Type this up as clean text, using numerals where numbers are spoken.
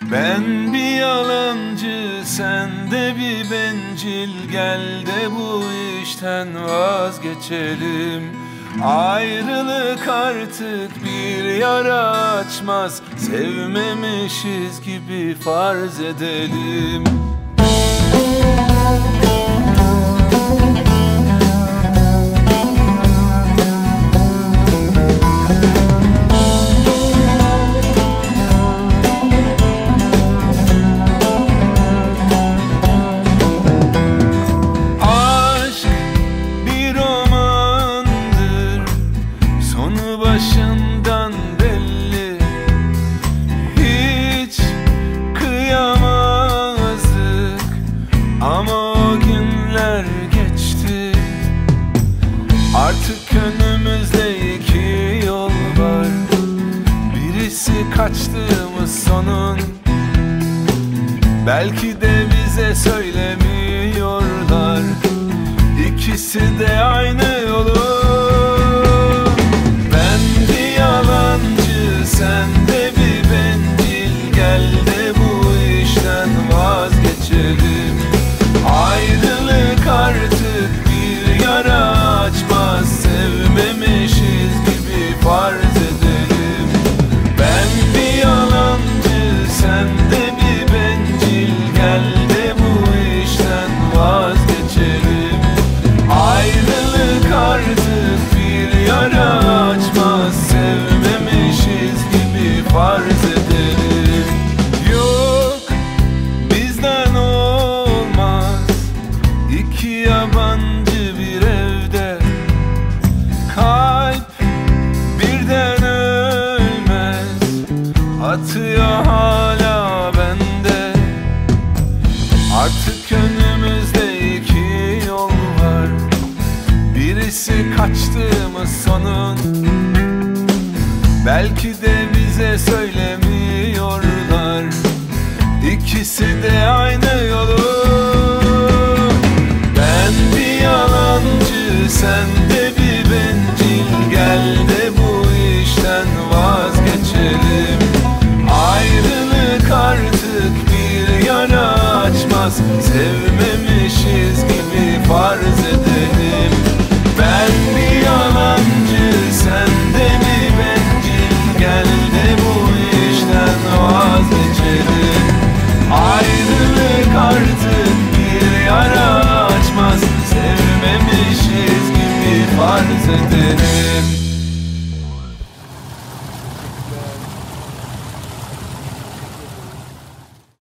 Ben bir yalancı, sen de bir bencil. Gel de bu işten vazgeçelim. Ayrılık artık bir yara açmaz. Sevmemişiz gibi farz edelim. Başından belli, hiç kıyamazdık ama o günler geçti. Artık önümüzde iki yol var. Birisi kaçtığımız sonun, belki de bize söylemiyorlar. İkisi de aynı yolun. Sen de bir bencil, gel de bu işten vazgeçelim. Ayrılık artık bir yara açmaz. Sevmemişiz gibi farz edelim. Ben bir yalancı, sen de bir bencil. Gel de bu işten vazgeçelim. Ayrılık artık bir yara açmaz. Farz edelim. Yok, bizden olmaz. İki yabancı bir evde. Kalp birden ölmez. Atıyor hala bende. Artık önümüzde iki yol var. Birisi kaçtığımız sonun, belki de bize söylemiyorlar. İkisi de aynı yolun. Ben bir yalancı, sen de bir bencil. Gel de bu işten vazgeçelim. Ayrılık artık bir yara açmaz. Sevme